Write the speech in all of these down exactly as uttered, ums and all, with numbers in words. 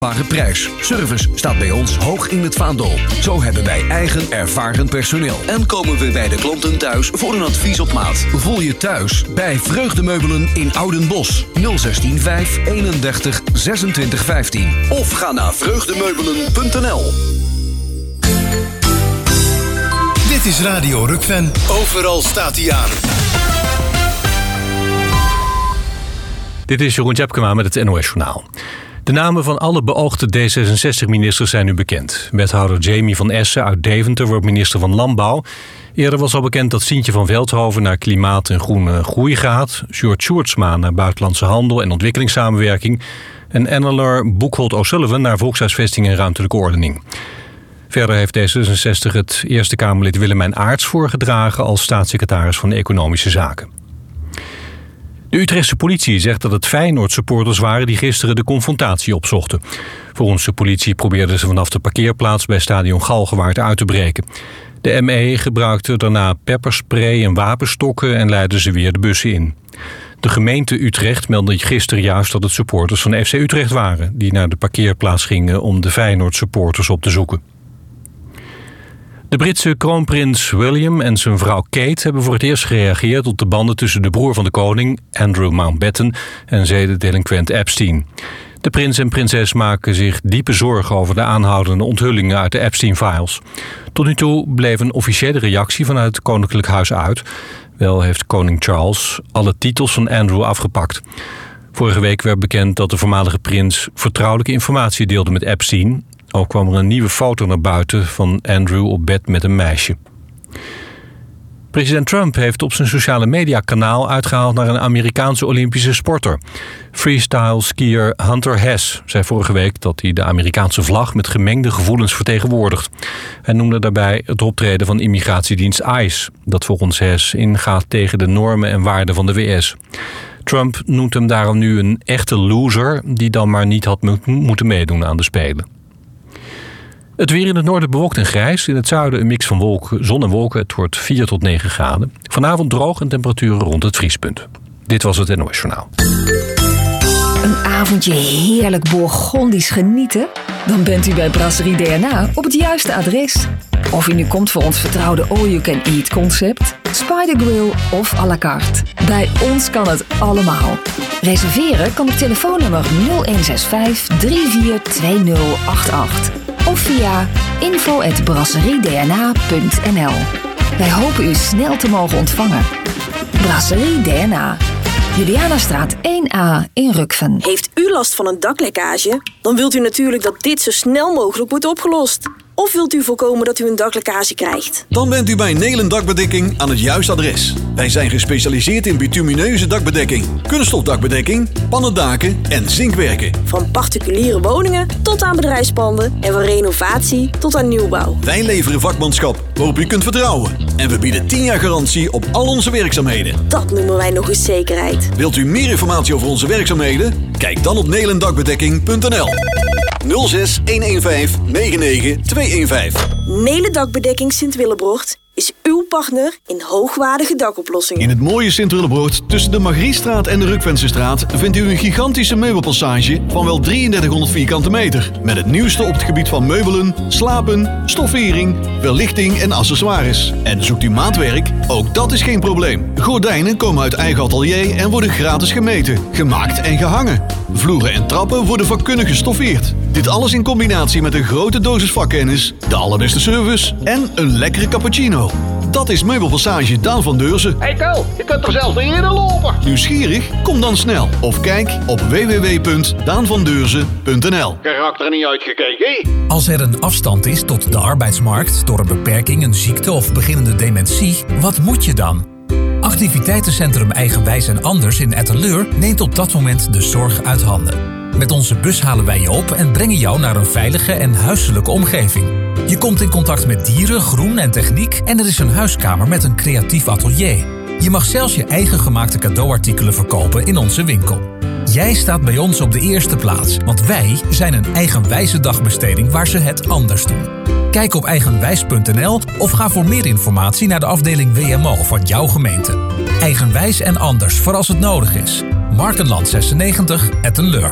Lage prijs. Service staat bij ons hoog in het vaandel. Zo hebben wij eigen ervaren personeel. En komen we bij de klanten thuis voor een advies op maat. Voel je thuis bij Vreugdemeubelen in Oudenbosch. nul zestien vijf eenendertig zesentwintig vijftien. Of ga naar vreugdemeubelen punt n l. Dit is Radio Rukven. Overal staat hij aan. Dit is Jeroen Tjepkema met het N O S-journaal. De namen van alle beoogde D zesenzestig-ministers zijn nu bekend. Wethouder Jamie van Essen uit Deventer wordt minister van Landbouw. Eerder was al bekend dat Sientje van Veldhoven naar Klimaat en Groene Groei gaat. Sjoerd Sjoerdsma naar Buitenlandse Handel en Ontwikkelingssamenwerking. En Annelore Boekholt O'Sullivan naar Volkshuisvesting en Ruimtelijke Ordening. Verder heeft D zesenzestig het Eerste Kamerlid Willemijn Aarts voorgedragen als staatssecretaris van Economische Zaken. De Utrechtse politie zegt dat het Feyenoord-supporters waren die gisteren de confrontatie opzochten. Volgens de politie probeerden ze vanaf de parkeerplaats bij stadion Galgenwaard uit te breken. De M E gebruikte daarna pepperspray en wapenstokken en leidde ze weer de bussen in. De gemeente Utrecht meldde gisteren juist dat het supporters van F C Utrecht waren, die naar de parkeerplaats gingen om de Feyenoord-supporters op te zoeken. De Britse kroonprins William en zijn vrouw Kate hebben voor het eerst gereageerd op de banden tussen de broer van de koning, Andrew Mountbatten, en zedendelinquent Epstein. De prins en prinses maken zich diepe zorgen over de aanhoudende onthullingen uit de Epstein-files. Tot nu toe bleef een officiële reactie vanuit het Koninklijk Huis uit. Wel heeft koning Charles alle titels van Andrew afgepakt. Vorige week werd bekend dat de voormalige prins vertrouwelijke informatie deelde met Epstein. Ook kwam er een nieuwe foto naar buiten van Andrew op bed met een meisje. President Trump heeft op zijn sociale mediakanaal uitgehaald naar een Amerikaanse Olympische sporter. Freestyle skier Hunter Hess zei vorige week dat hij de Amerikaanse vlag met gemengde gevoelens vertegenwoordigt. Hij noemde daarbij het optreden van immigratiedienst ICE, dat volgens Hess ingaat tegen de normen en waarden van de V S. Trump noemt hem daarom nu een echte loser die dan maar niet had mo- moeten meedoen aan de Spelen. Het weer in het noorden bewolkt en grijs. In het zuiden een mix van wolken, zon en wolken. Het wordt vier tot negen graden. Vanavond droog en temperaturen rond het vriespunt. Dit was het N O S-journaal. Een avondje heerlijk Bourgondisch genieten? Dan bent u bij Brasserie D N A op het juiste adres. Of u nu komt voor ons vertrouwde all-you-can-eat concept, Spider Grill of à la carte. Bij ons kan het allemaal. Reserveren kan op telefoonnummer nul een zes vijf drie vier twee nul acht acht. Of via info at brasseriedna punt n l. Wij hopen u snel te mogen ontvangen. Brasserie D N A. Julianastraat één A in Rukven. Heeft u last van een daklekkage? Dan wilt u natuurlijk dat dit zo snel mogelijk wordt opgelost. Of wilt u voorkomen dat u een daklekkage krijgt? Dan bent u bij Nelen Dakbedekking aan het juiste adres. Wij zijn gespecialiseerd in bitumineuze dakbedekking, kunststofdakbedekking, pannendaken en zinkwerken. Van particuliere woningen tot aan bedrijfspanden en van renovatie tot aan nieuwbouw. Wij leveren vakmanschap waarop u kunt vertrouwen. En we bieden tien jaar garantie op al onze werkzaamheden. Dat noemen wij nog eens zekerheid. Wilt u meer informatie over onze werkzaamheden? Kijk dan op nelendakbedekking punt n l. nul zes een een vijf negen negen twee een vijf. Nelen Dakbedekking Sint-Willebrocht is uw partner in hoogwaardige dakoplossingen. In het mooie Sint-Willebroort tussen de Margriestraat en de Rukvensestraat vindt u een gigantische meubelpassage van wel drieëndertighonderd vierkante meter. Met het nieuwste op het gebied van meubelen, slapen, stoffering, verlichting en accessoires. En zoekt u maatwerk? Ook dat is geen probleem. Gordijnen komen uit eigen atelier en worden gratis gemeten, gemaakt en gehangen. Vloeren en trappen worden vakkundig gestoffeerd. Dit alles in combinatie met een grote dosis vakkennis, de allerbeste service en een lekkere cappuccino. Dat is Meubelpassage Daan van Deurzen. Hey Kel, je kunt er zelf niet eerder lopen. Nieuwsgierig? Kom dan snel. Of kijk op w w w punt daan van deurzen punt n l. Karakter niet uitgekeken. Als er een afstand is tot de arbeidsmarkt door een beperking, een ziekte of beginnende dementie, wat moet je dan? Activiteitencentrum Eigenwijs en Anders in Etteleur neemt op dat moment de zorg uit handen. Met onze bus halen wij je op en brengen jou naar een veilige en huiselijke omgeving. Je komt in contact met dieren, groen en techniek en er is een huiskamer met een creatief atelier. Je mag zelfs je eigen gemaakte cadeauartikelen verkopen in onze winkel. Jij staat bij ons op de eerste plaats, want wij zijn een eigenwijze dagbesteding waar ze het anders doen. Kijk op eigenwijs punt n l of ga voor meer informatie naar de afdeling W M O van jouw gemeente. Eigenwijs en anders voor als het nodig is. Markenland zesennegentig, Ettenleur.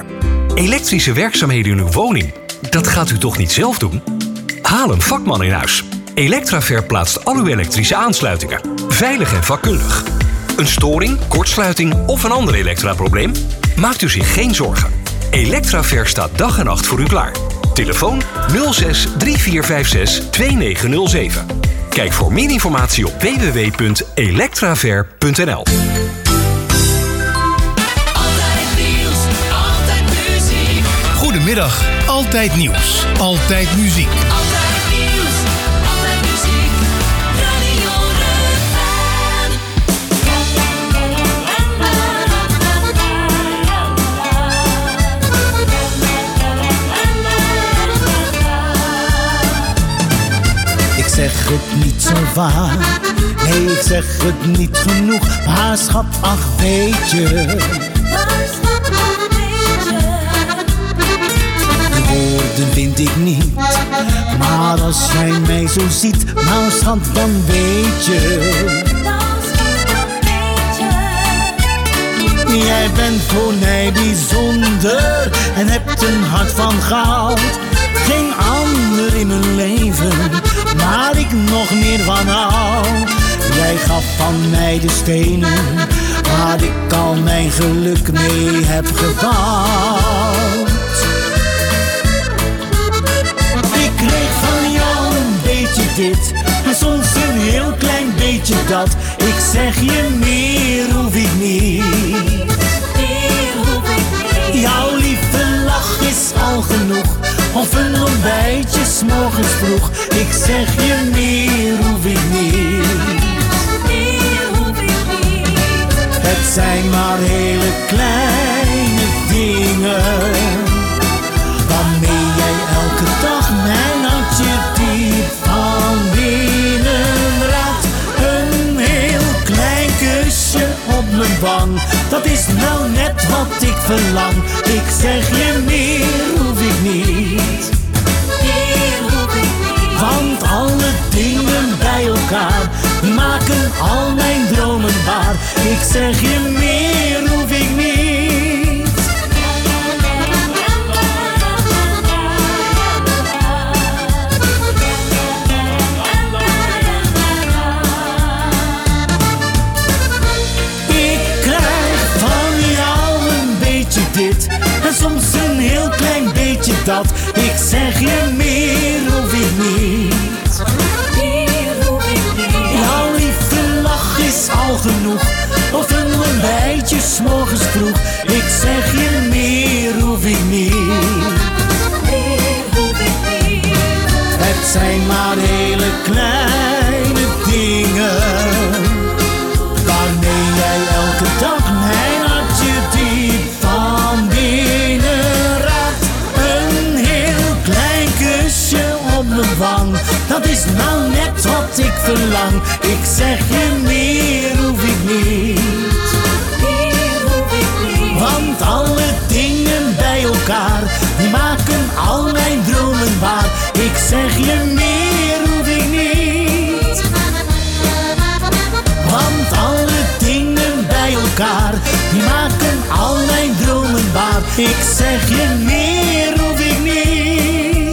Elektrische werkzaamheden in uw woning, dat gaat u toch niet zelf doen? Haal een vakman in huis. Electraver plaatst al uw elektrische aansluitingen. Veilig en vakkundig. Een storing, kortsluiting of een ander elektraprobleem? Maakt u zich geen zorgen. Electraver staat dag en nacht voor u klaar. Telefoon nul zes drie vier vijf zes twee negen nul zeven. Kijk voor meer informatie op w w w punt electraver punt n l. Goedemiddag, Altijd Nieuws, Altijd Muziek. Altijd nieuws, altijd muziek, Radio Rukven. Ik zeg het niet zo vaak, nee ik zeg het niet genoeg, maar schat, ach weet je. Woorden vind ik niet, maar als jij mij zo ziet, nou schat, dan weet je. Jij bent voor mij bijzonder en hebt een hart van goud. Geen ander in mijn leven, waar ik nog meer van hou. Jij gaf van mij de stenen, waar ik al mijn geluk mee heb gebouwd. Ik kreeg van jou een beetje dit, en soms een heel klein beetje dat. Ik zeg je, meer hoef ik niet. Meer hoef ik niet. Jouw lieve lach is al genoeg, of een ontbijtje 's morgens vroeg. Ik zeg je, meer hoef ik niet. Meer hoef ik niet. Het zijn maar hele kleine dingen, waarmee jij elke dag mijn hartje diep van binnen raakt. Een heel klein kusje op mijn wang, dat is nou net wat ik verlang. Ik zeg je, meer hoef ik niet. Meer hoef ik niet. Want alle dingen bij elkaar, die maken al mijn dromen waar. Ik zeg je, meer hoef ik niet. En soms een heel klein beetje dat. Ik zeg je, meer hoef ik niet. Meer hoef ik niet. Jouw lieve lach is al genoeg, of een ontbijtje 's morgens vroeg. Ik zeg je, meer hoef ik niet. Meer hoef ik niet. Het zijn maar hele kleine dingen, waarmee jij elke dag mijn hartje diep van binnen raakt. Een heel klein kusje op mijn wang, dat is nou net wat ik verlang. Ik zeg je, meer hoef ik niet. Meer hoef ik niet. Want alle dingen bij elkaar, die maken al mijn dromen waar. Ik zeg je, meer hoef ik niet. Want alle dingen bij elkaar, die maken al mijn dromen waar. Ik zeg je, meer hoef ik niet.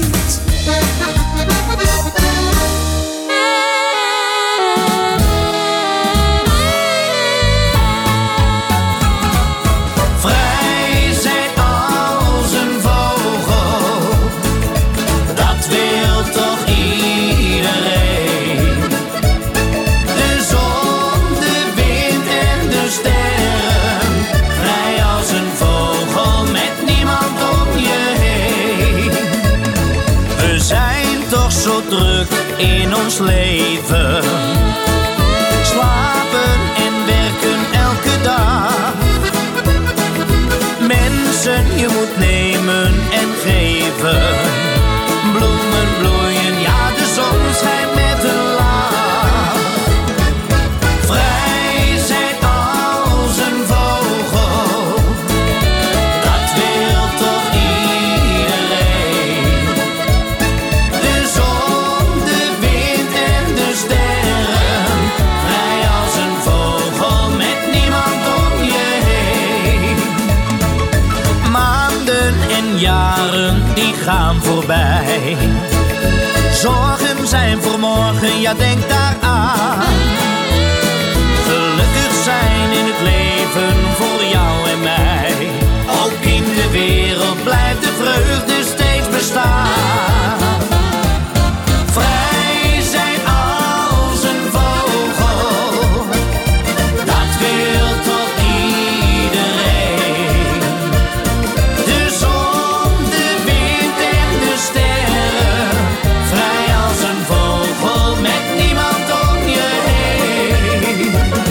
Vrij zijn als een vogel, dat wil toch iedereen. De zon, de wind en de sterren, vrij als een vogel met niemand om je heen. We zijn toch zo druk in ons leven, slapen en werken elke dag. Mensen, je moet nemen en geven. Bloemen bloeien, ja, de zon schijnt met een lach. Vrij zijn als een vogel, dat wil toch iedereen. De zon, de wind en de sterren, vrij als een vogel met niemand om je heen. Maanden gaan voorbij. Zorgen zijn voor morgen, ja denk daaraan. Gelukkig zijn in het leven voor jou en mij. Ook in de wereld blijft de vreugde steeds bestaan. Vrij zijn als een vogel, dat wil toch iedereen. De zon, de wind en de sterren, vrij als een vogel met niemand om je heen.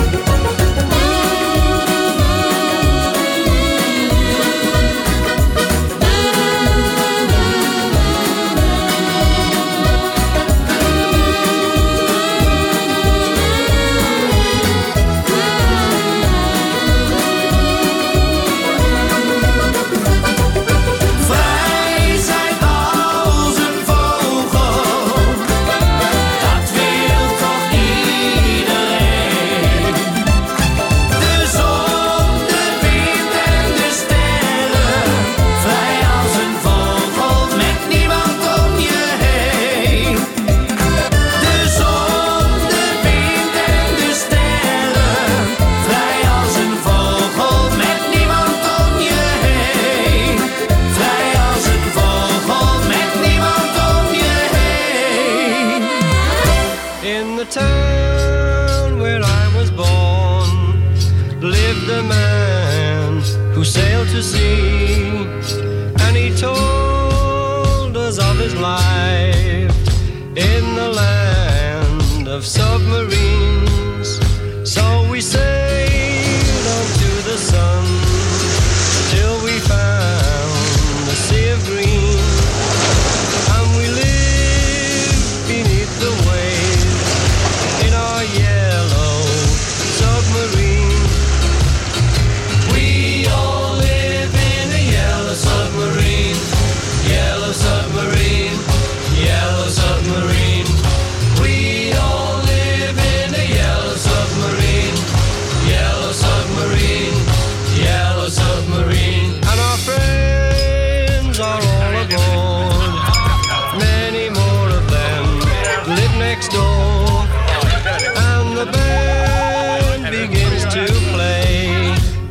Vrij zijn als een vogel, dat wil toch iedereen. De zon, de wind en de sterren, vrij als een vogel met niemand om je heen. De zon, de wind en de sterren, vrij als een vogel met niemand om je heen. Vrij als een vogel met niemand om je heen. In the town where I was born lived a man who sailed to sea, and he told us of his life in the land of submarines. So we sailed on to the sun till we found the sea of green, and we lived beneath the waves in our yellow submarine. We all live in a yellow submarine, yellow submarine, yellow submarine. We all live in a yellow submarine, yellow submarine, yellow submarine. And our friends are all aboard, many more of them live next door, and the band begins to play.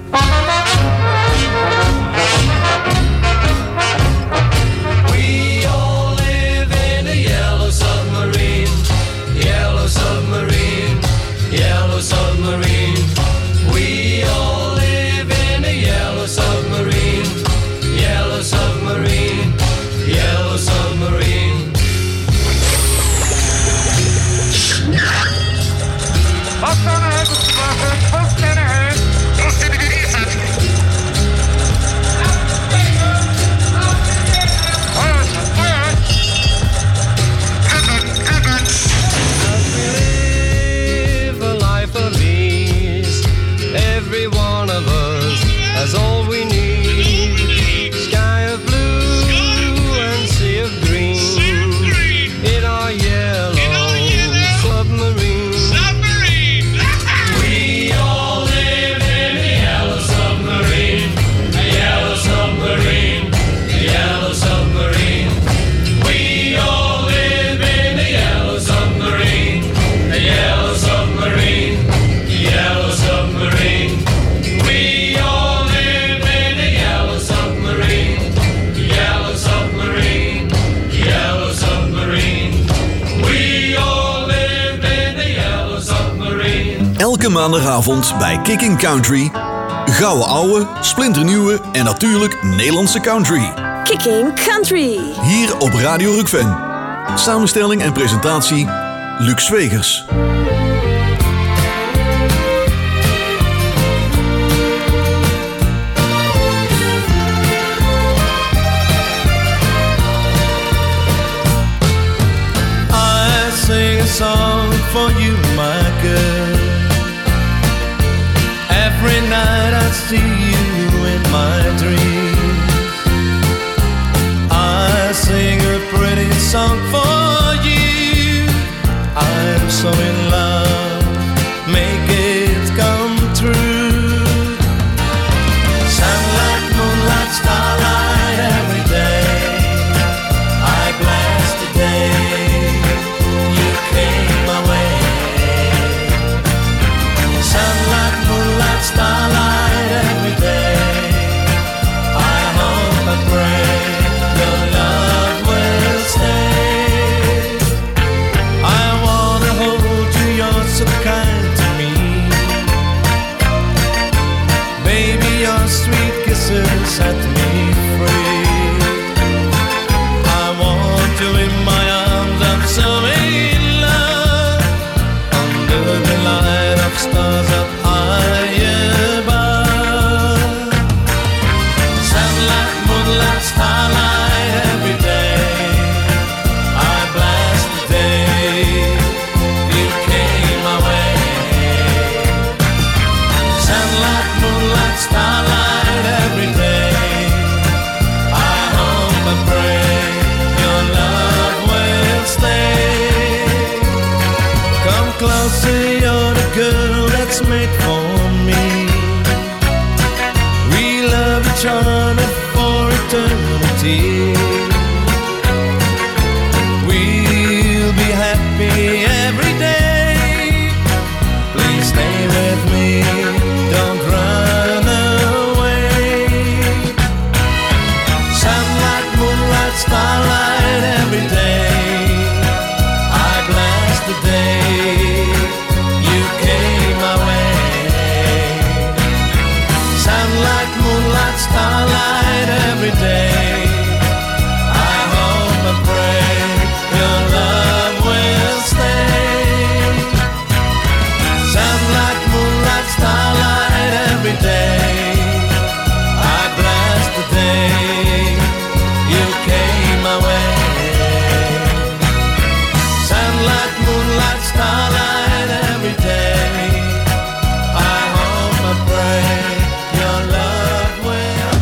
We all live in a yellow submarine, yellow submarine, yellow submarine. We all live in a yellow submarine, yellow submarine, yellow submarine. Live a life of ease. Every one of us has all we need. Sky of blue and sea of green in our yellow submarine. We all live in a yellow submarine, a yellow submarine, a yellow submarine. We all live in a yellow submarine, a yellow submarine, a yellow submarine. We all live in a yellow submarine, yellow submarine, yellow submarine. We all live in a yellow submarine. Elke maandagavond bij Kicking Country. Gouden ouwe, splinternieuwe en natuurlijk Nederlandse country. Kicking Country. Hier op Radio Rukven. Samenstelling en presentatie Luc Zwegers. I sing a song for you, my girl. Every night I see you in my dreams. I sing a pretty song for you. I'm so in love, make it come true. Sunlight, moonlight, starlight every day. made for me. We love each other for eternity. We'll be happy every day. Please stay with me, don't run away. Sunlight, moonlight, starlight every day. I bless the day you came my way. Sunlight, moonlight, starlight every day. I hope and pray your love will stay. Sunlight, moonlight, starlight every day. I bless the day you came my way. Sunlight, moonlight, starlight every day. I hope and pray your love will.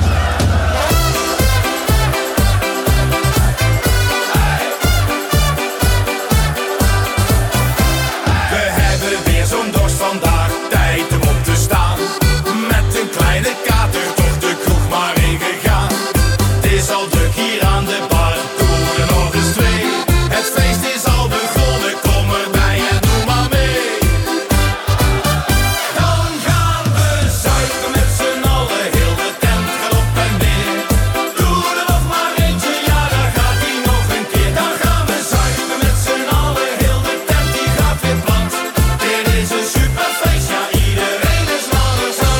We hebben weer zo'n dorst vandaag, tijd om op te staan. Met een kleine kater toch de kroeg maar ingegaan. Het is al druk hier aan de bar, doe er nog eens twee. Het feest is al begonnen, kom erbij en doe maar mee. Dan gaan we zuipen met z'n allen, heel de tent gaat op en neer. Doe er nog maar eentje, ja daar gaat ie nog een keer. Dan gaan we zuipen met z'n allen, heel de tent die gaat weer plat. Dit is een superfeest, ja iedereen is ladderzat.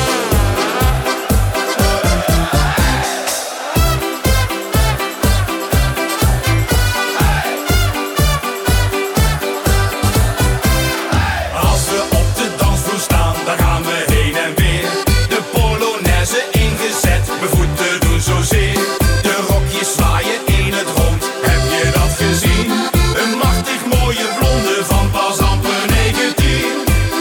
Als we op de dansvloer staan, dan gaan we heen en weer. De polonaise ingezet, mijn voeten doen zozeer. De rokjes zwaaien in het rond, heb je dat gezien? Een machtig mooie blonde van pas amper negentien.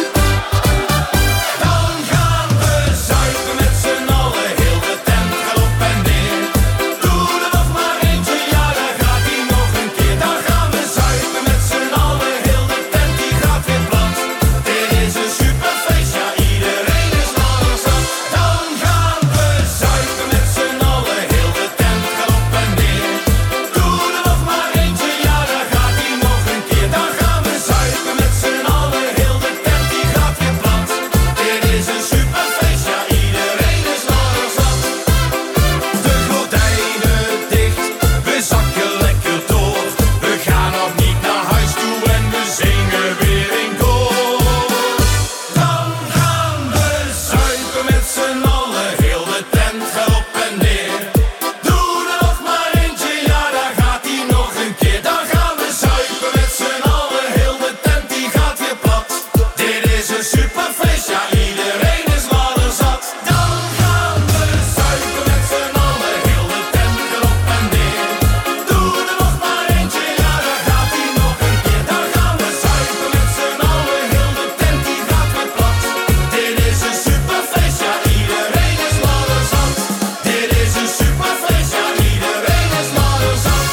Dan gaan we zuipen met z'n allen, heel de tent gaat op en neer. Doe er nog maar eentje, ja daar gaat ie nog een keer. Dan gaan we zuipen met z'n allen, heel de tent die gaat weer plat. Dit is een superfeest, ja iedereen is ladderzat. Dan gaan we zuipen met z'n allen, heel de tent gaat op en neer. Doe er nog maar eentje, ja daar gaat ie nog een keer. Dan gaan we zuipen met z'n allen, heel de tent die gaat weer plat. Dit is een superfeest, ja iedereen is ladderzat. De gordijnen dicht, we zakken lekker door. We gaan nog niet naar huis toe en we zingen weer in koor. Dan gaan we zuipen met z'n allen, heel de tent gaat op en neer. Doe er nog maar eentje, ja daar gaat ie nog een keer. Dan gaan we zuipen met z'n allen, heel de tent die gaat weer plat. Dit is een superfeest, ja iedereen is ladderzat. Dan gaan we zuipen met z'n allen, heel de tent gaat op en neer. Doe er nog maar eentje, ja daar gaat ie nog een keer. Dan gaan we zuipen met z'n allen, heel de tent die gaat weer plat. Dit is een superfeest, ja iedereen is ladderzat. Dit is een superfeest, ja iedereen is ladderzat.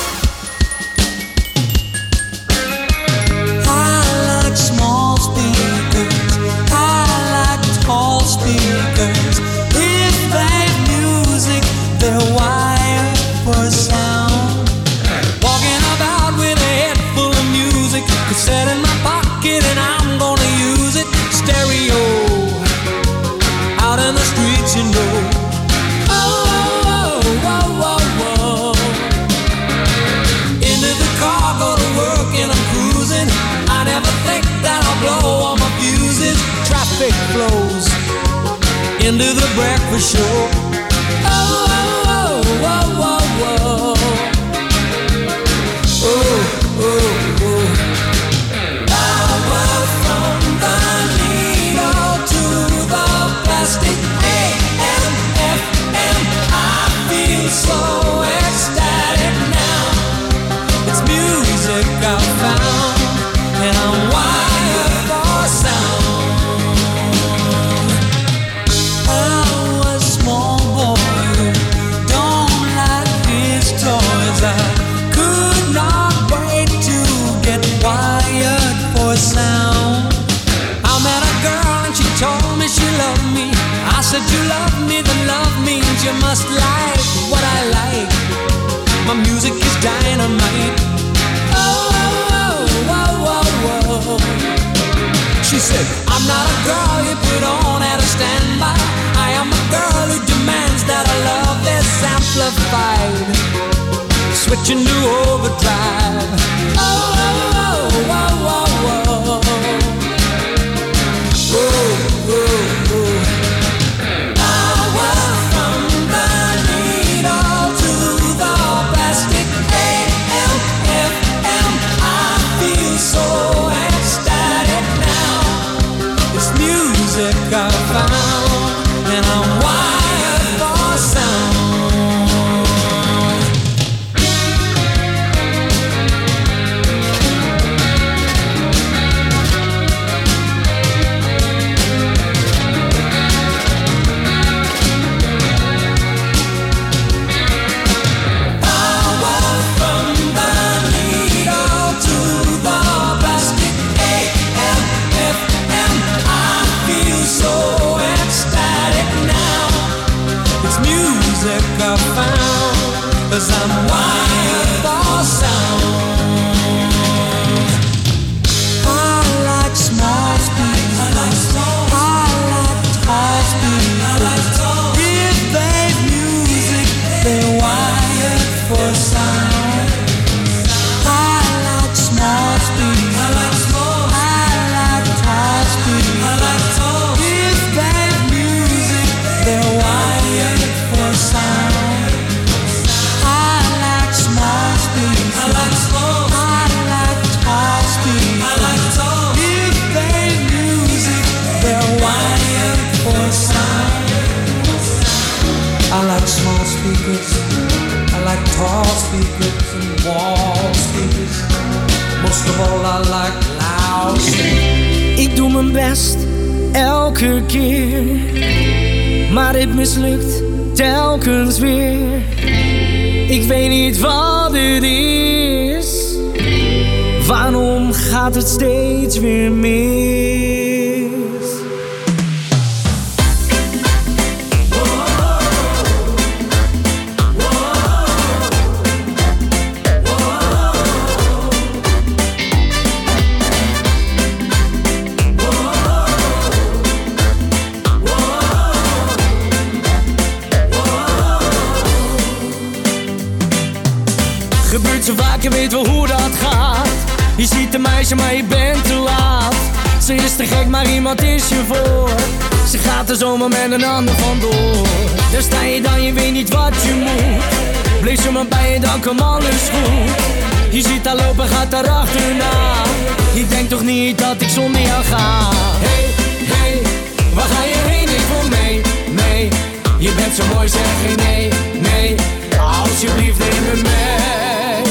I like small speakers, I like tall speakers. If they have music, they're wired for sound. Walking about with a head full of music, cassette in my pocket and I'm gonna use it. Stereo, out in the streets you know. Oh, oh, oh, oh, oh. Into the car, go to work and I'm cruising. I never think that I'll blow all my fuses. Traffic flows into the breakfast show. Oh, oh, oh, oh, oh, oh. Oh, oh, oh. Power from the needle to the plastic. A M F M, I feel so ecstatic now. It's music I found, and I'm wired for sound. I was small that you love me, then love means you must like what I like. My music is dynamite. Oh, oh, oh, oh, oh. She said, I'm not a girl you put on at a standby. I am a girl who demands that our love is amplified. Switching to overdrive. Oh, oh, oh, oh, oh, oh. Whoa, whoa, whoa. Power from the needle to the plastic. A L F M. I feel so ecstatic now. It's music I found, and I'm wired for sound. Cause I'm wired for sound. I like small speakers. I like small. I like tall speakers. If they've music, they're wired for sound. I like small speakers. I like small. I like tall speakers. I like tall. If they've music, they're wired for sound. I like small speakers, I like tall speakers and wall speakers. Most of all I like loud speakers. Ik doe mijn best, elke keer. Maar het mislukt telkens weer. Ik weet niet wat het is. Waarom gaat het steeds weer mis? Zo vaak, je weet wel hoe dat gaat. Je ziet een meisje, maar je bent te laat. Ze is te gek, maar iemand is je voor. Ze gaat er zomaar met een ander vandoor. Daar sta je dan, je weet niet wat je moet. Bleef ze maar bij je, dan komt alles goed. Je ziet haar lopen, gaat daar achterna. Je denkt toch niet dat ik zonder jou ga. Hey, hey, waar ga je heen? Ik wil mee, mee. Je bent zo mooi, zeg geen nee, nee. Alsjeblieft, neem me mee.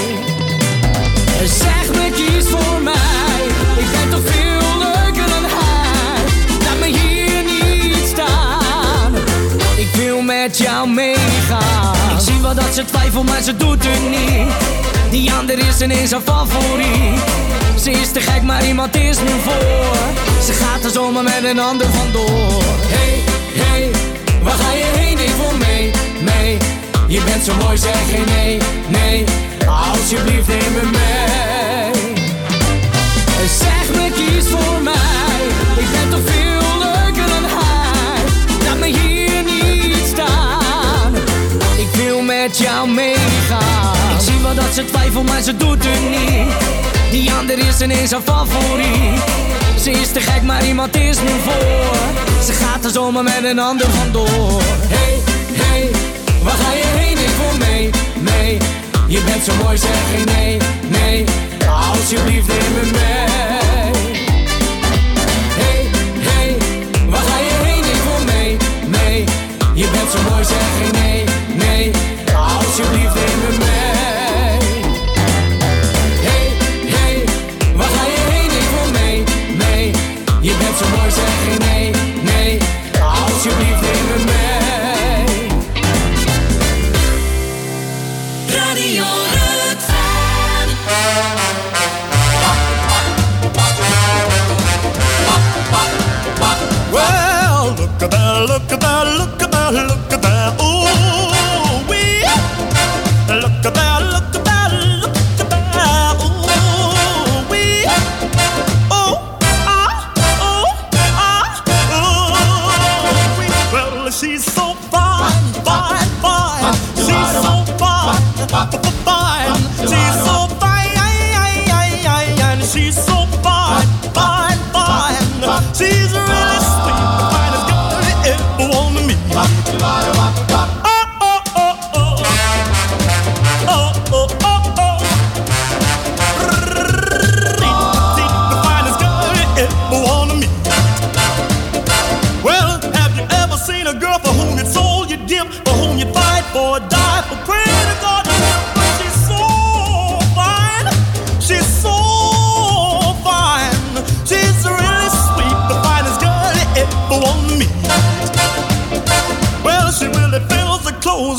Zeg me, kies voor mij. Ik ben toch veel leuker dan hij. Laat me hier niet staan. Ik wil met jou meegaan. Ik zie wel dat ze twijfelt, maar ze doet het niet. Die ander is ineens haar favoriet. Ze is te gek, maar iemand is me voor. Ze gaat er zomaar met een ander vandoor. Hey, hey, waar ga je heen? Ik wil mee, mee. Je bent zo mooi, zeg geen nee, nee. Alsjeblieft, neem me mee. Zeg me, kies voor mij. Ik ben toch veel leuker dan hij. Laat me hier niet staan. Ik wil met jou meegaan. Ik zie wel dat ze twijfelt, maar ze doet het niet. Die ander is ineens haar favoriet. Ze is te gek, maar iemand is me voor. Ze gaat er zomaar met een ander vandoor. Hey, hey, waar ga je heen? Ik wil mee, mee. Je bent zo mooi, zeg geen nee, nee. Alsjeblieft, neem me mee. Hey, hey, waar ga je heen? Ik wil mee, mee. Je bent zo mooi, zeg geen nee, nee. Alsjeblieft, neem me mee. Hey, hey, waar ga je heen? Ik wil mee, mee. Je bent zo mooi, zeg geen nee, nee. Alsjeblieft, neem me mee. Radio Rukven.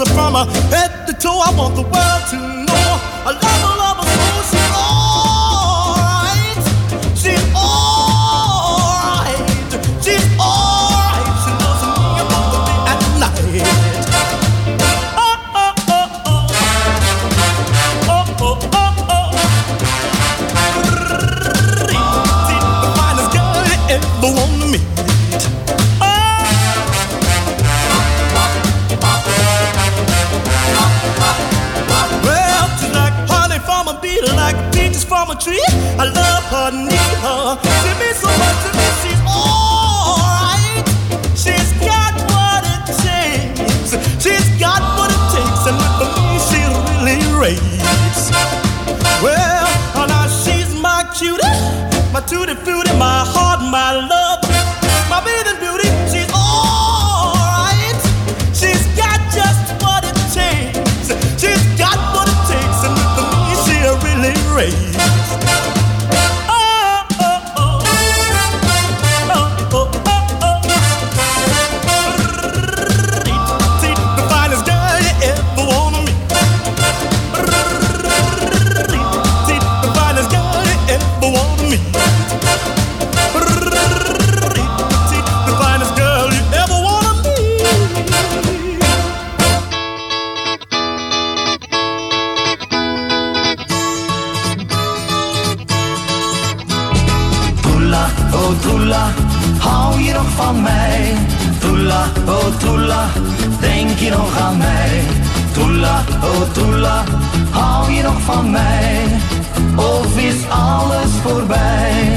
from her head to toe. I want the world to know I love her, love her so. She's alright. She's alright. She's alright. She loves me above the day and night. Oh, oh, oh, oh. Oh, oh, oh, oh. The finest girl you ever want to meet. Like peaches from a tree, I love her, need her. She means so much to me. She's alright. She's got what it takes. She's got what it takes, and with me she really raves. Well, oh, now she's my cutie, my tutti frutti, my heart, my love, my bathing beauty. She's alright. She's got just what it takes. She's got what it takes, and with me she really raised. Oh, oh, oh. Oh, oh, oh, oh. The finest girl you ever wanna meet. The finest girl you ever wanna meet. The finest girl you ever wanna meet. Oh Toela, hou je nog van mij? Toela, oh Toela, denk je nog aan mij? Toela, oh Toela, hou je nog van mij? Of is alles voorbij?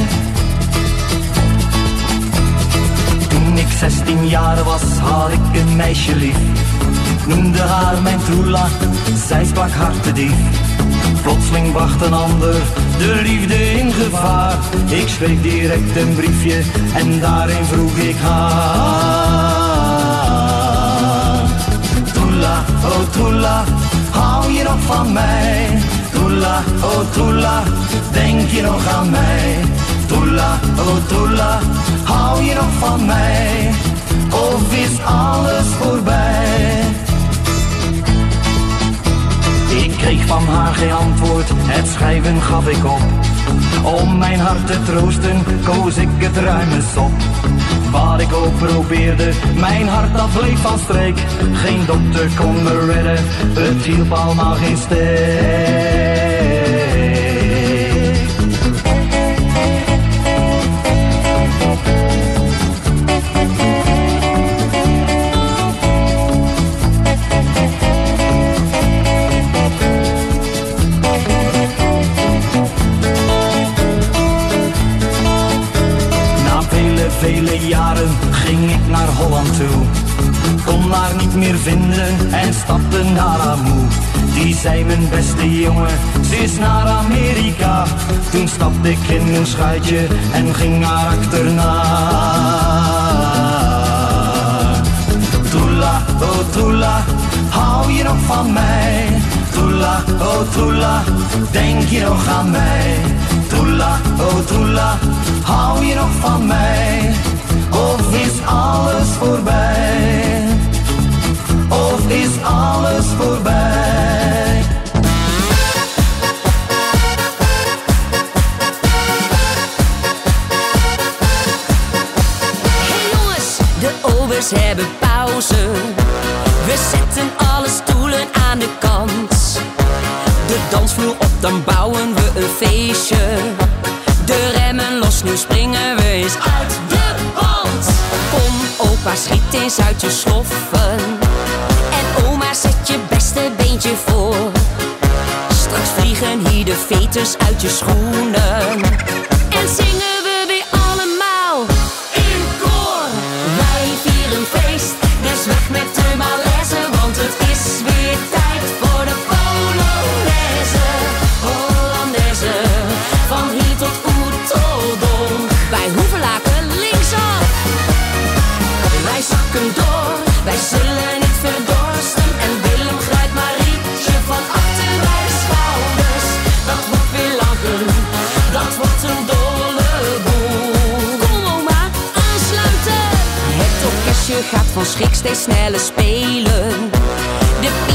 Toen ik zestien jaar was, had ik een meisje lief. Noemde haar mijn Toela, zij sprak hartedief. Plotseling bracht een ander de liefde in gevaar. Ik schreef direct een briefje en daarin vroeg ik haar. Toela, oh Toela, hou je nog van mij? Toela, oh Toela, denk je nog aan mij? Toela, oh Toela, hou je nog van mij? Of is alles voorbij? Ik kreeg van haar geen antwoord, het schrijven gaf ik op. Om mijn hart te troosten, koos ik het ruime sop. Wat ik ook probeerde, mijn hart dat bleef van streek. Geen dokter kon me redden, het hielp allemaal geen steek. Vele jaren ging ik naar Holland toe. Kon haar niet meer vinden en stapte naar haar moe. Die zei mijn beste jongen, ze is naar Amerika. Toen stapte ik in een schuitje en ging haar achterna. Toela, oh Toela, hou je nog van mij? Toela, oh Toela, denk je nog aan mij? Toela, oh Toela, hou je nog van mij? Of is alles voorbij? Of is alles voorbij? Hey jongens, de obers hebben pauze. We zetten alle stoelen aan de kant. De dansvloer op, dan bouwen we een feestje. De remmen los, nu springen we eens uit de band. Kom opa, schiet eens uit je sloffen. En oma, zet je beste beentje voor. Straks vliegen hier de veters uit je schoenen. En zingen we weer allemaal in koor. Wij vieren feest, dus weg met de malaise. Want het is weer tijd voor de Polonaise. Hollandaise, van hier tot Oeteldonk. Bij Hoevelaken linksaf, wij zakken door. Wij zullen niet verdorsten. En Willem grijpt Marietje van achter bij de schouders. Dat wordt weer lachen, dat wordt een dolle boel. Kom oma, aansluiten. Het orkestje gaat van schrik steeds sneller spelen. De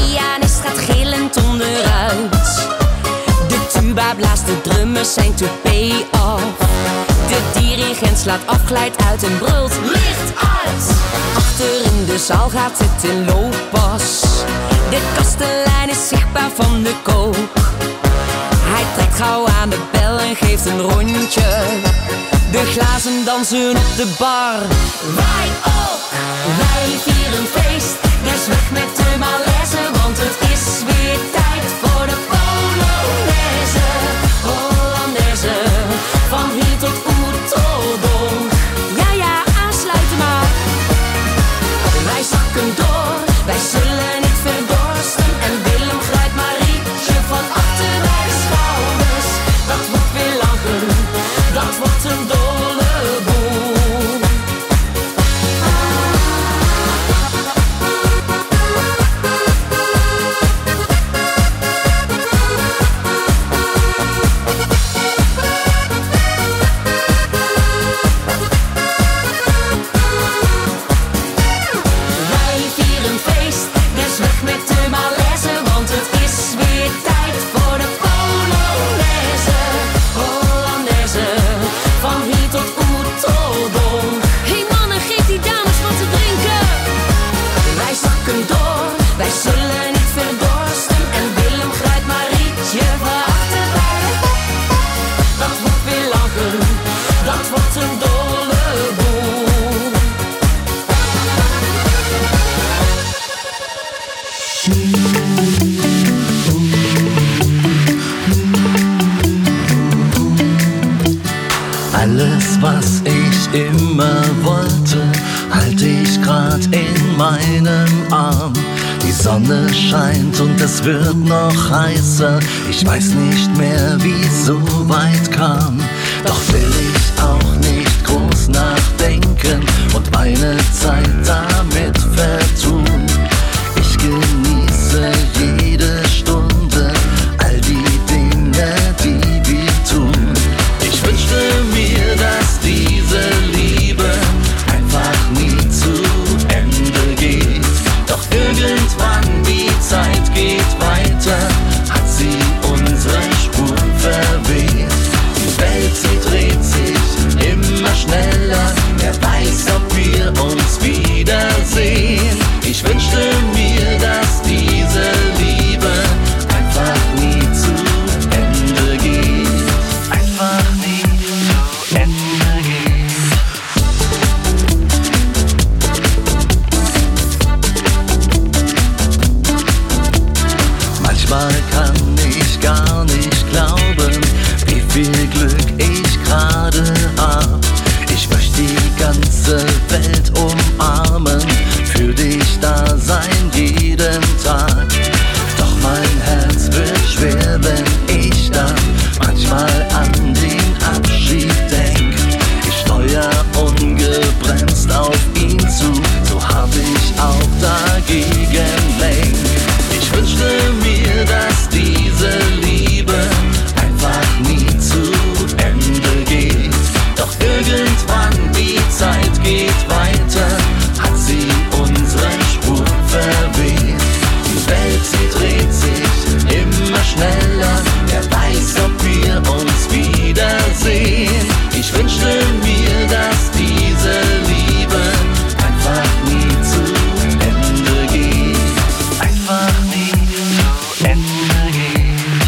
daar blaast de drummer zijn toupee af. De dirigent slaat af, glijdt uit en brult licht uit. Achter in de zaal gaat het in looppas. De kastelein is zichtbaar van de kook. Hij trekt gauw aan de bel en geeft een rondje. De glazen dansen op de bar. Wij ook, wij vieren feest. Dus weg met de malaise, want het is weer tijd voor de Polonaise. Hollandaise, van hier tot Oeteldonk. Ja, ja, aansluiten maar. Wij zakken door, wij zullen niet verdorsten. En Willem grijpt Marietje van achter bij de schouders. Dat wordt weer lachen, dat wordt een dolle boel. Wij vieren feest, dus weg met de malaise, want het is weer tijd voor de Polonaise. Hollandaise, van hier tot Oeteldonk. Hey mannen, geef die dames wat te drinken. Wij zakken door, wij zullen niet verdorsten. En Willem grijpt Marietje van achter bij de... Dat wordt weer lachen, dat wordt een dolle boel. Alles, was ich immer wollte, halte ich grad in meinem Arm. Die Sonne scheint und es wird noch heißer. Ich weiß nicht mehr, wie es so weit kam. Doch will ich auch nicht groß nachdenken und meine Zeit damit vertun. Ich genieße jede Stunde, all die Dinge, die wir tun. Ich wünschte mir, dass diese Liebe einfach nie zu Ende geht. Doch irgendwann, die Zeit geht weiter, hat sie unsere Spuren verweht. Die Welt, sie dreht sich immer schneller. Wer weiß, ob wir uns wiedersehen. Ich wünschte mir, dass diese Liebe einfach nie zu Ende geht. Einfach nie zu Ende geht. Manchmal kann ich gar nicht glauben, wie viel Glück ich gerade hab. Ich möchte die ganze Welt umarmen, für dich da sein jeden Tag. Doch mein Herz wird schwer, wenn ich dann manchmal an den Abschied denk. Ich steuer ungebremst auf ihn zu, so hab ich auch dagegen lenk. Ich wünschte mir, dass diese Liebe einfach nie zu Ende geht. Doch irgendwann, die Zeit geht weiter, hat sie unsere Spuren verweht. Die Welt, sie dreht sich immer schneller. Wer weiß, ob wir uns wiedersehen. Ich wünschte mir, dass diese Liebe einfach nie zu Ende geht. Einfach nie zu Ende geht.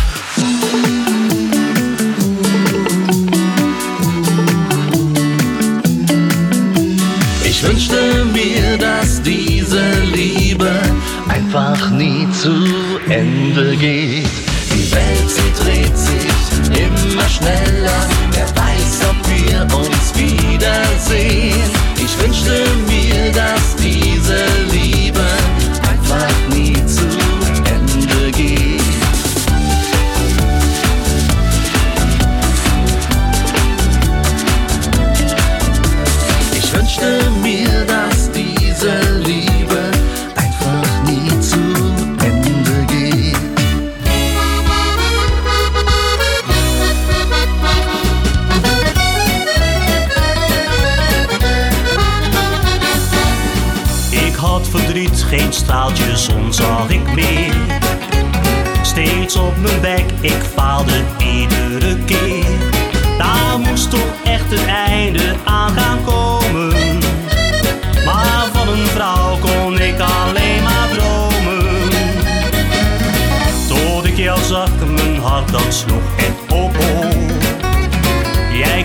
Ich wünschte mir, dass diese Liebe einfach nie zu Ende geht. Die Welt, sie dreht sich immer schneller. Wer weiß, ob wir uns wiedersehen. Ich wünschte mir, dass diese Liebe einfach nie zu Ende geht. Ich wünschte mir, dass diese Liebe einfach nie zu Ende geht. Ik had verdriet, geen straaltje zon zag ik meer. Steeds op mijn bek, ik faalde iedere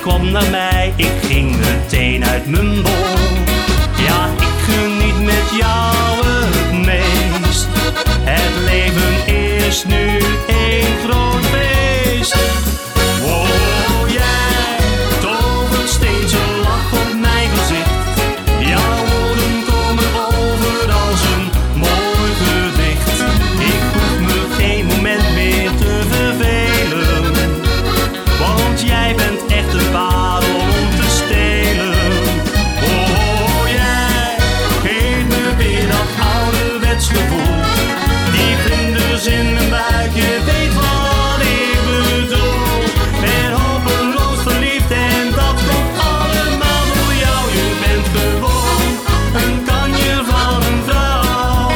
kwam naar mij, ik ging meteen uit mijn bol. Ja, ik geniet met jou het meest. Het leven is nu één groot feest. Oh, jij tovert steeds een lach op mijn gezicht. Jouw woorden komen over als een mooi gedicht. Ik hoef me geen moment meer te vervelen, want jij bent echt een parel om te stelen. Oh, jij geeft me weer dat ouderwets gevoel. Die vlinders in mijn buik, je weet wat ik bedoel. Ben hopeloos verliefd en dat komt allemaal door jou. Je bent gewoon een kanjer van een vrouw.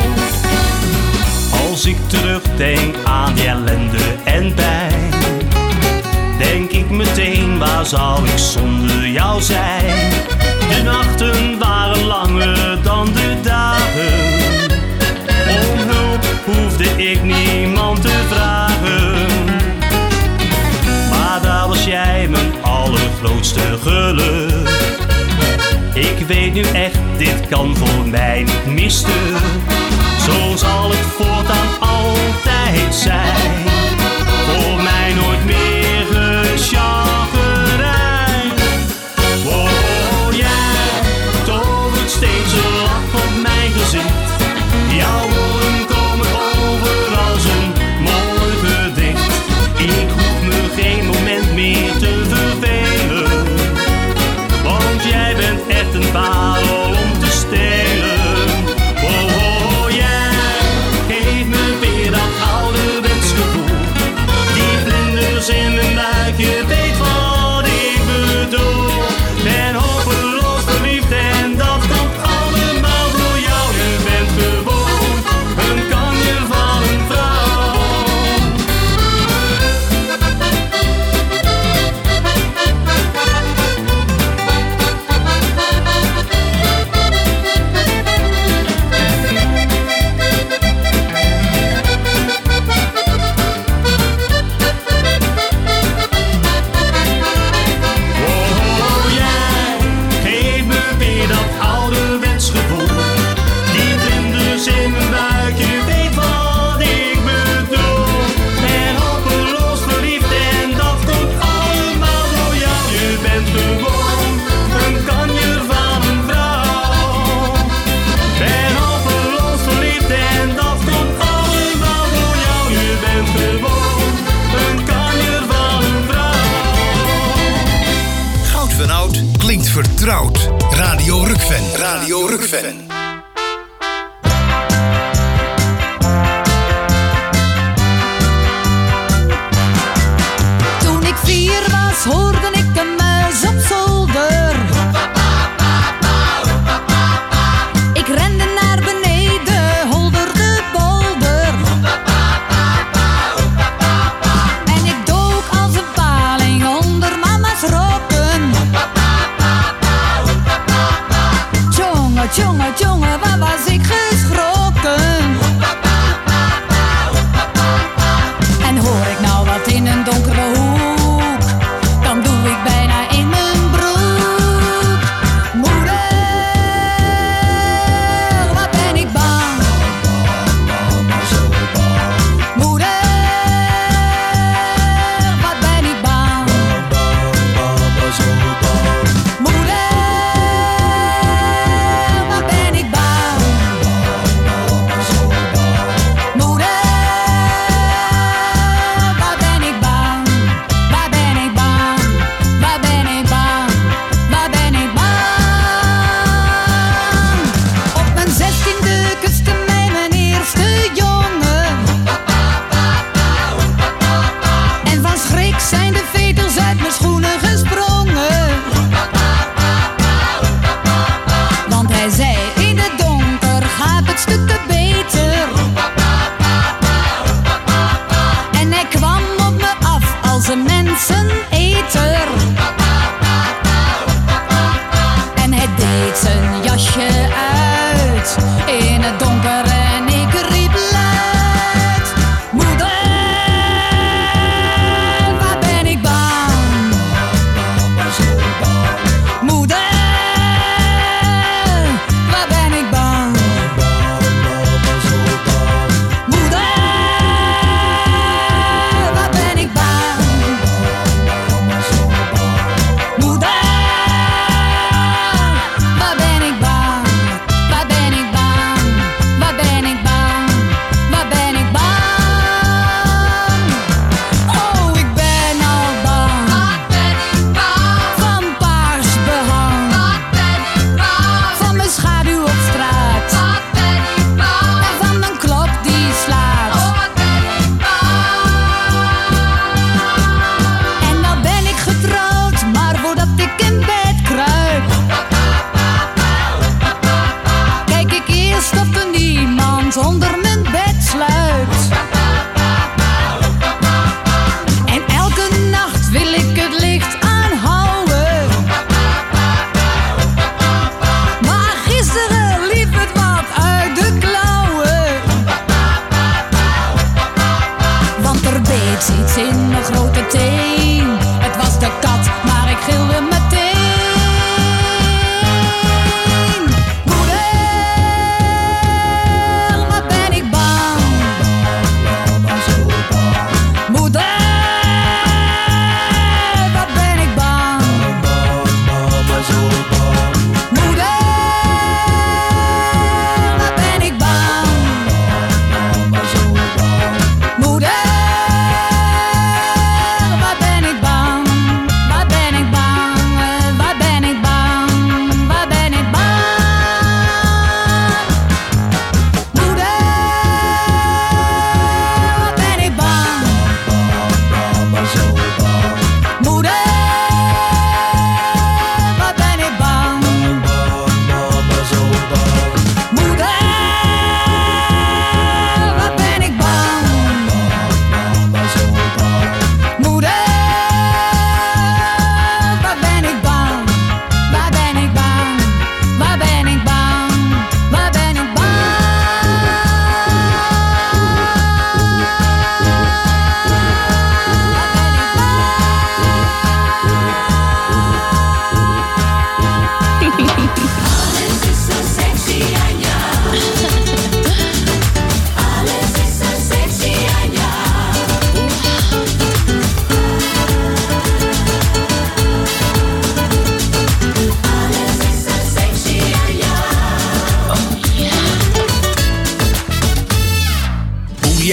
Als ik terugdenk aan die ellende en pijn, denk ik meteen, waar zou ik zonder jou zijn? De nachten waren langer dan de dagen. Om hulp hoefde ik niemand te vragen. Maar daar was jij mijn allergrootste geluk. Ik weet nu echt, dit kan voor mij niet misten. Zo zal het voortaan altijd zijn. Voor mij nooit meer gechaggerijn. Oh, jij tovert steeds een lach op mijn gezicht. Jouw woorden komen over als een mooi gedicht. Ik hoef me geen moment meer te vervelen, want jij bent echt een parel om te stelen. Oh, oh, jij geeft me weer dat ouderwets gevoel. Die vlinders in mijn buik, je weet wat ik bedoel. Ben hopeloos verliefd en dat komt allemaal door jou. Je bent gewoon een kanjer van een vrouw. Oh, jij geeft me weer dat ouderwets gevoel. Die vlinders in mijn buik, je weet wat ik bedoel. Ben hopeloos verliefd en dat komt allemaal door jou. Je bent gewoon een kanjer van een vrouw. Ben hopeloos verliefd en dat komt allemaal door jou. Je bent gewoon een kanjer van een vrouw. Goud van Oud klinkt vertrouwd. Radio Rukven. Radio Rukven. Toen ik vier was, hoorde ik een muis op zolder. Ik rende naar beneden, holderde bolder. En ik dook als een paling onder mama's rokken. Tjonge, tjonge, tjonge, wat was ik geschrokken. En hoor ik nou wat in een donkere hoek, dan doe ik bijna in mijn broek. Moeder, wat ben ik bang. Moeder, wat ben ik bang. Moeder, wat ben ik bang. Moeder, waar ben ik bang, waar ben ik bang, waar ben ik bang, waar ben ik bang. Op mijn zestiende kuste mij mijn eerste jongen. En van schrik zijn de vetels uit mijn schoenen gesprongen. Want hij zei, in het donker gaat het stukken beter. En hij kwam op me af als een menseneter. En hij deed zijn jasje uit in het donker en ik riep luid. Moeder, waar ben ik bang.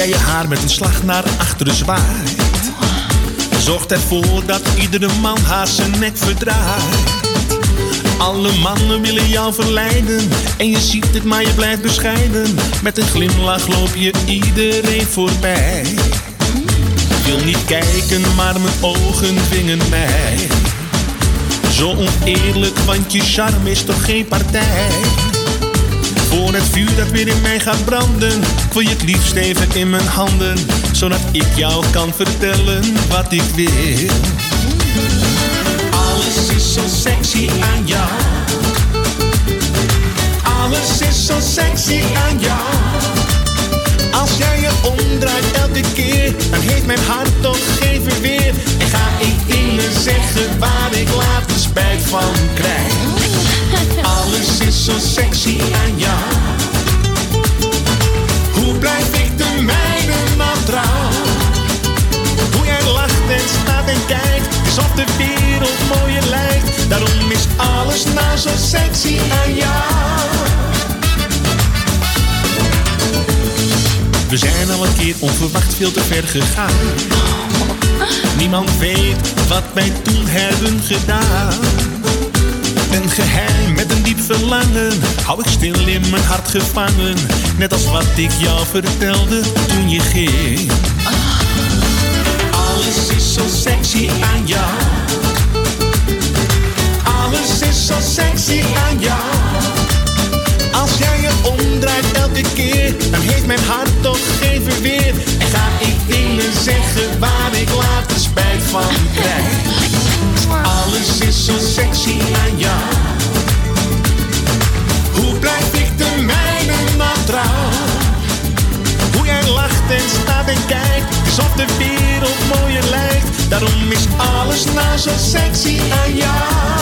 jij je haar met een slag naar achteren zwaait. Zorgt ervoor dat iedere man haar zijn nek verdraait. Alle mannen willen jou verleiden en je ziet het maar je blijft bescheiden. Met een glimlach loop je iedereen voorbij. Ik wil niet kijken maar mijn ogen dwingen mij. Zo oneerlijk want je charme is toch geen partij. Voor het vuur dat weer in mij gaat branden, wil je het liefst even in mijn handen, zodat ik jou kan vertellen wat ik wil. Alles is zo sexy aan jou. Alles is zo sexy aan jou. Als jij je omdraait elke keer, dan heeft mijn hart toch geen verweer. En ga ik dingen zeggen waar ik later spijt van krijg. Alles is zo sexy aan jou. Hoe blijf ik de mijne nou trouw? Hoe jij lacht en staat en kijkt, alsof de wereld mooier lijkt. Daarom is alles nou zo sexy aan jou. We zijn al een keer onverwacht veel te ver gegaan. Niemand weet wat wij toen hebben gedaan. Een geheim met een diep verlangen hou ik stil in mijn hart gevangen. Net als wat ik jou vertelde toen je ging. Alles is zo sexy aan jou. Alles is zo sexy aan jou. Als jij je omdraait elke keer, dan heeft mijn hart toch geen verweer. En ga ik dingen zeggen waar ik later spijt van krijg. Alles is zo sexy aan jou. Hoe blijf ik de mijne nou trouw? Hoe jij lacht en staat en kijkt, alsof de wereld mooier lijkt. Daarom is alles nou zo sexy aan jou.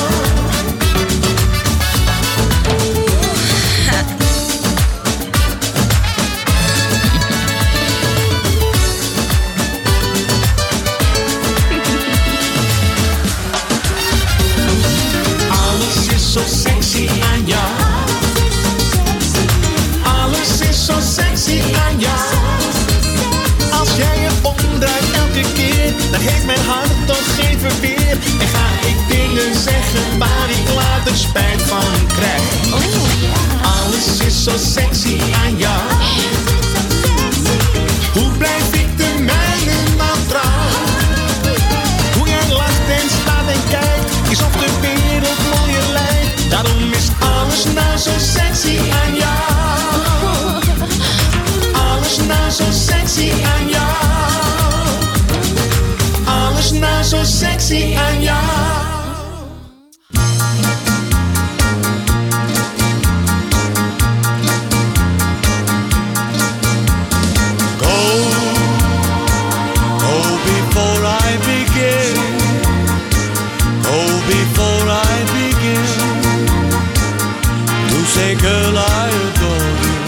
Zo sexy aan jou. Alles is zo sexy aan jou. Als jij je omdraait elke keer, dan heeft mijn hart toch geen verweer. En ga ik dingen zeggen waar ik later spijt van krijg. Alles is zo sexy aan jou. Hoe blijf ik de mijne nou trouw? Hoe jij lacht en staat en kijkt, is of de wereld mooier lijkt. Daarom is alles nou zo sexy aan jou. Alles nou zo sexy aan jou. Alles nou zo sexy aan jou. Say, girl, I adore you.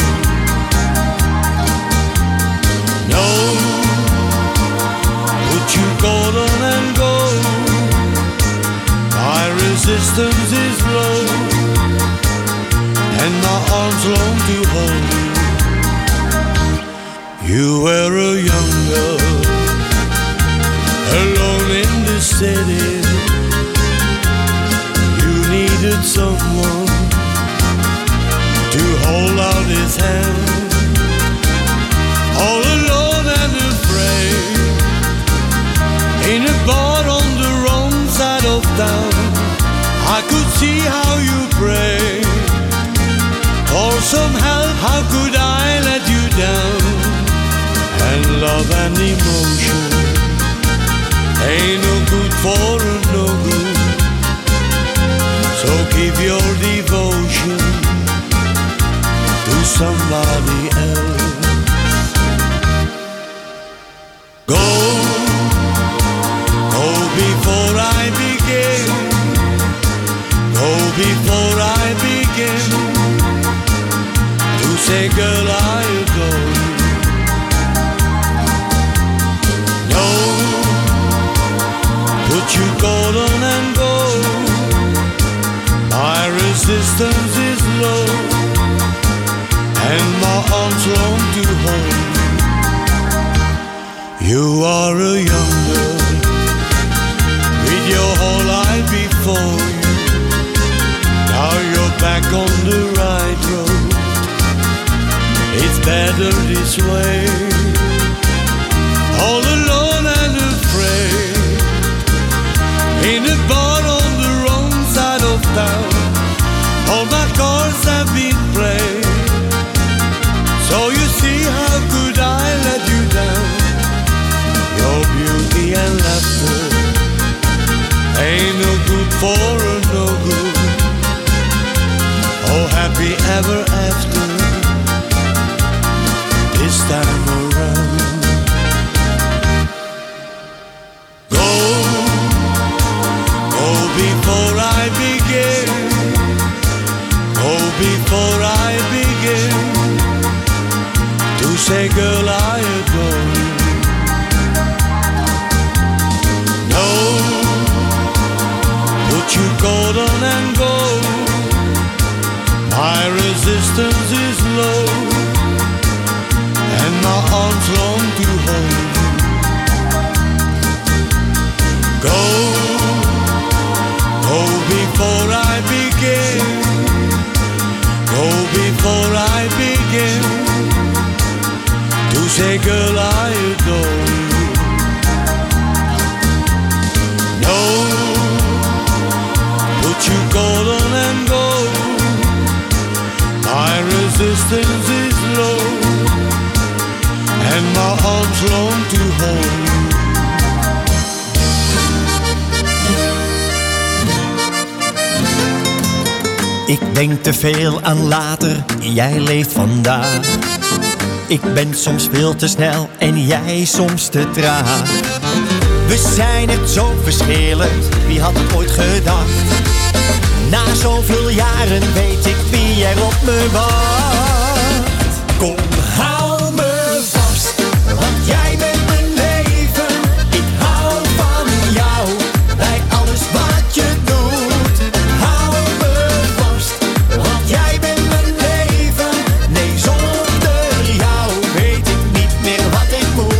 No, put you golden and gold. My resistance is low, and my arms long to hold you. You were a young girl, alone in the city. You needed someone to hold out his hand, all alone and afraid, in a bar on the wrong side of town. I could see how you pray for some help. How could I let you down? And love and emotion ain't no good for a no good. So give your devotion to somebody else. Go, go before I begin. Go before I begin to say, girl, I adore you. No, put you golden and gold. My resistance is low, and my arms long to hold you. You are a young girl with your whole life before you. Now you're back on the right road. It's better this way. All alone and afraid, in a bar on the wrong side of town. All my cards have been played. So you see, how could I let you down? Your beauty and laughter ain't no good for a no good. Oh, happy ever after this time around. Go, go before I begin. Go before I begin to say, girl, I adore you. No, put your coat on and go. My resistance is low, and my arms long to hold you. Go, go before I begin. Go before I begin to say, girl, I adore you. No, put your coat on and go. My resistance is low, and my arms long to hold you. Ik denk te veel aan later, jij leeft vandaag. Ik ben soms veel te snel en jij soms te traag. We zijn echt zo verschillend, wie had het ooit gedacht? Na zoveel jaren weet ik wie er op me wacht. Kom, hou me vast, want jij bent mijn leven. Ik hou van jou, bij alles wat je doet. Hou me vast, want jij bent mijn leven. Nee, zonder jou weet ik niet meer wat ik moet.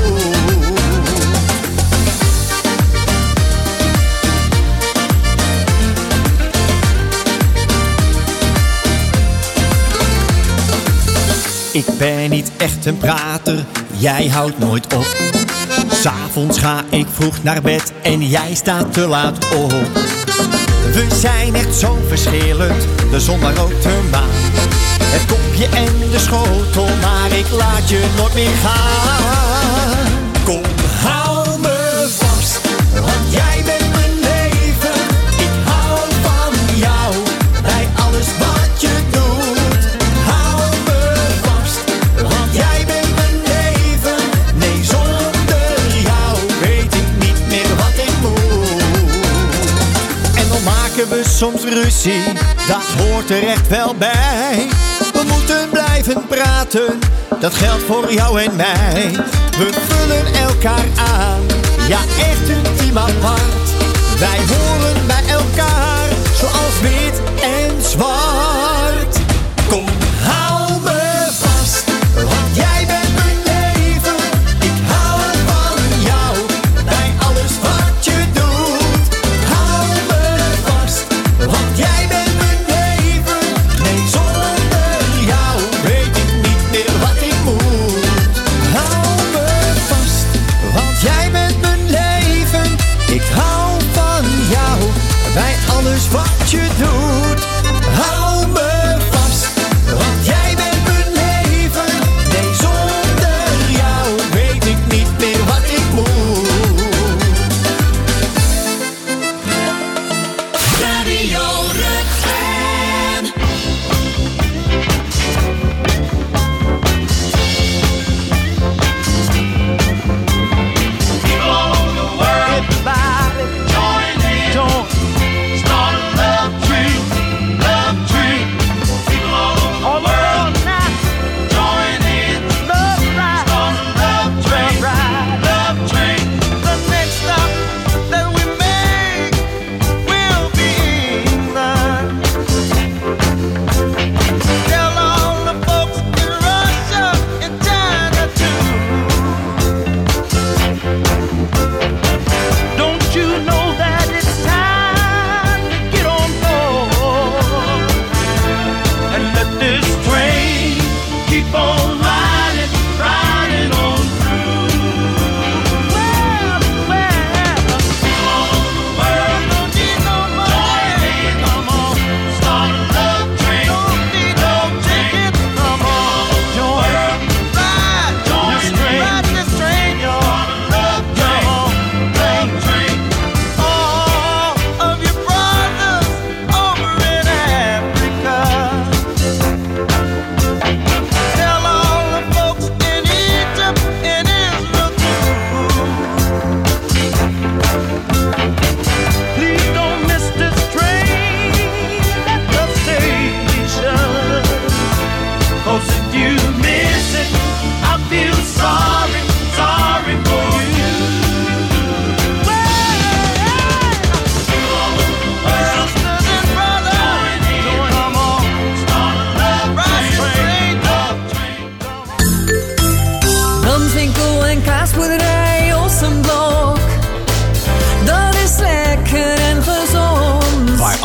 Ik ben niet echt een prater, jij houdt nooit op. 'S'avonds ga ik vroeg naar bed en jij staat te laat op. We zijn echt zo verschillend, de zon maar ook de maan. Het kopje en de schotel, maar ik laat je nooit meer gaan. Kom, hou me vast, want jij bent mijn leven. Ik hou van jou, bij alles wat je doet. Hou me vast, want jij bent mijn leven. Nee, zonder jou weet ik niet meer wat ik moet. En dan maken we soms ruzie, dat hoort er echt wel bij. We moeten blijven praten, dat geldt voor jou en mij. We vullen elkaar aan, ja echt ultiem apart. Wij horen bij elkaar, zoals wit en zwart. Kom, hou me vast, want jij bent mijn leven. Ik hou van jou, bij alles wat je doet. Hou me vast, want jij bent mijn leven. Nee, zonder jou weet ik niet meer wat ik moet. Hou me vast, want jij bent mijn leven. Ik hou van jou, bij alles wat je doet. Hou me vast, want jij bent mijn leven. Nee, zonder jou weet ik niet meer wat ik moet. Radio Rukven. People all over the world, everybody join in, join, start a love tree.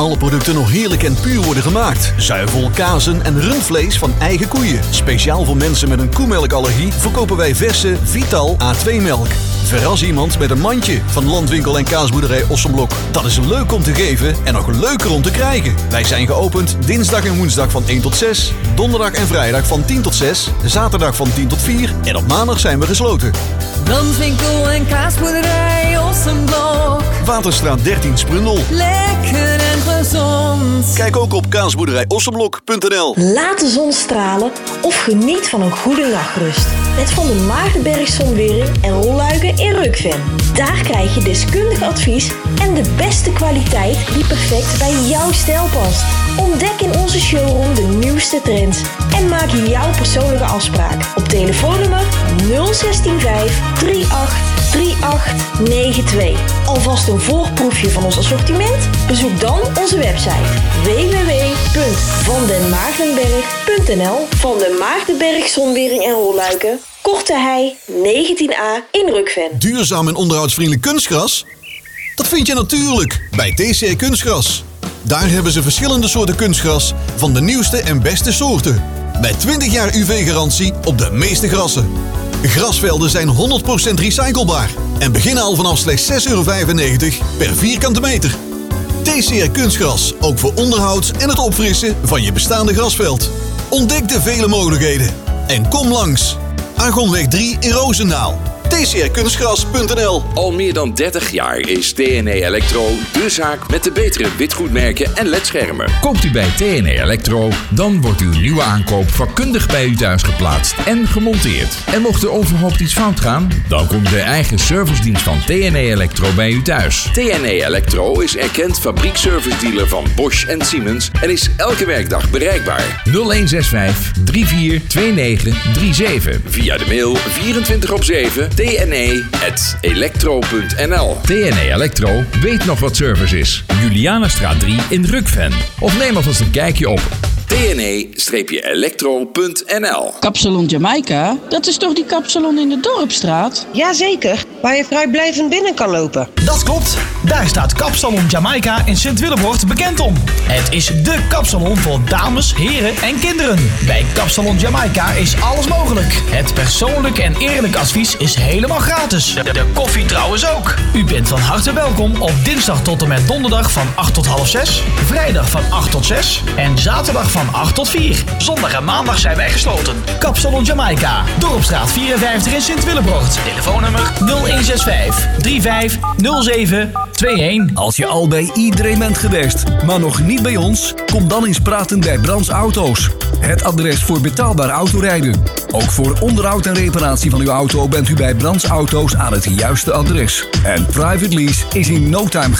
alle producten nog heerlijk en puur worden gemaakt. Zuivel, kazen en rundvlees van eigen koeien. Speciaal voor mensen met een koemelkallergie verkopen wij verse Vital A twee melk. Verras iemand met een mandje van Landwinkel en Kaasboerderij Ossenblok. Dat is leuk om te geven en nog leuker om te krijgen. Wij zijn geopend dinsdag en woensdag van één tot zes, donderdag en vrijdag van tien tot zes, zaterdag van tien tot vier en op maandag zijn we gesloten. Landwinkel en Kaasboerderij Ossenblok. Waterstraat dertien Sprundel. Lekker en gezond. Kijk ook op kaasboerderij ossenblok punt n l. Laat de zon stralen of geniet van een goede nachtrust. Met Van der Maagdenberg Zonwering en Rolluiken in Rukven. Daar krijg je deskundig advies en de beste kwaliteit die perfect bij jouw stijl past. Ontdek in onze showroom de nieuwste trends en maak jouw persoonlijke afspraak op telefoonnummer nul een zes vijf drie acht drie acht negen twee. Alvast een voorproefje van ons assortiment? Bezoek dan onze website w w w punt van den maagdenberg punt n l. Van den Maagdenberg Zonwering en Rolluiken, Korte Hei negentien A in Rukven. Duurzaam en onderhoudsvriendelijk kunstgras? Dat vind je natuurlijk bij T C R Kunstgras. Daar hebben ze verschillende soorten kunstgras van de nieuwste en beste soorten. Met twintig jaar U V-garantie op de meeste grassen. Grasvelden zijn honderd procent recyclebaar en beginnen al vanaf slechts zes euro vijfennegentig per vierkante meter. T C R Kunstgras, ook voor onderhoud en het opfrissen van je bestaande grasveld. Ontdek de vele mogelijkheden en kom langs. Argonweg drie in Roosendaal. T C R kunstgras punt n l. Al meer dan dertig jaar is T N E Electro de zaak met de betere witgoedmerken en ledschermen. Koopt u bij T N E Electro, dan wordt uw nieuwe aankoop vakkundig bij u thuis geplaatst en gemonteerd. En mocht er onverhoopt iets fout gaan, dan komt de eigen servicedienst van T N E Electro bij u thuis. T N E Electro is erkend fabriekservice dealer van Bosch en Siemens en is elke werkdag bereikbaar. nul een zes vijf drie vier twee negen drie zeven. Via de mail vierentwintig op zeven t n e at electro punt n l. T N E Electro weet nog wat service is. Julianastraat drie in Rukven. Of neem alvast een kijkje op T N E electro punt n l. Kapsalon Jamaica, dat is toch die kapsalon in de Dorpstraat? Jazeker, waar je vrijblijvend binnen kan lopen. Dat klopt, daar staat Kapsalon Jamaica in Sint-Willebord bekend om. Het is dé kapsalon voor dames, heren en kinderen. Bij Kapsalon Jamaica is alles mogelijk. Het persoonlijk en eerlijk advies is helemaal gratis. De, de koffie trouwens ook. U bent van harte welkom op dinsdag tot en met donderdag van acht tot half zes, vrijdag van acht tot zes en zaterdag van acht tot vier. Zondag en maandag zijn wij gesloten. Kapsalon Jamaica, Dorpstraat vierenvijftig in Sint-Willebord. Telefoonnummer nul een zes vijf drie vijf nul zeven twee een. Als je al bij iedereen bent geweest, maar nog niet bij ons, kom dan eens praten bij Brands Auto's. Het adres voor betaalbaar autorijden. Ook voor onderhoud en reparatie van uw auto bent u bij Brands Auto's aan het juiste adres. En private lease is in no time